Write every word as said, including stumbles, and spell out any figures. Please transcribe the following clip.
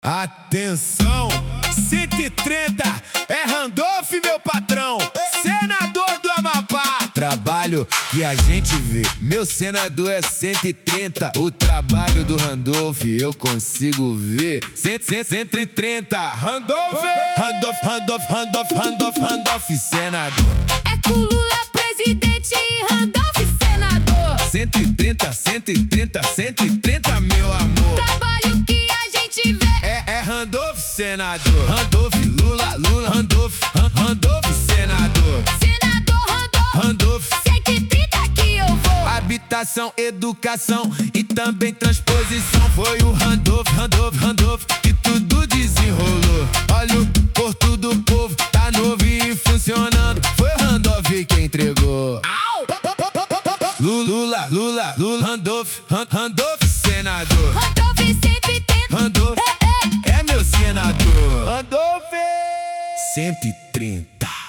Atenção, cento e trinta, é Randolph, meu patrão, senador do Amapá. Trabalho que a gente vê, meu senador é cento e trinta. O trabalho do Randolph eu consigo ver. cento e trinta, Randolph, Randolph, Randolph, Randolph, Randolph, Randolph, senador. É com Lula presidente e Randolph senador. cento e trinta, cento e trinta, cento e trinta, meu amor. Trabalho que a gente vê. É, é Randolph, senador. Randolph, Lula, Lula, Randolph, Ran- Randolph, senador. Senador Randolph, Randolph, cento e trinta que eu vou. habitação, educação e também transposição. Foi o Randolph, Randolph, Randolph que tudo desenrolou. Olha o porto do povo, tá novo e funcionando. Foi o Randolph quem entregou. Lula, Lula, Lula, Randolph, Ran- Randolph, senador. Randolph cento e trinta. Randolph É, é. é meu senador. Randolph cento e trinta.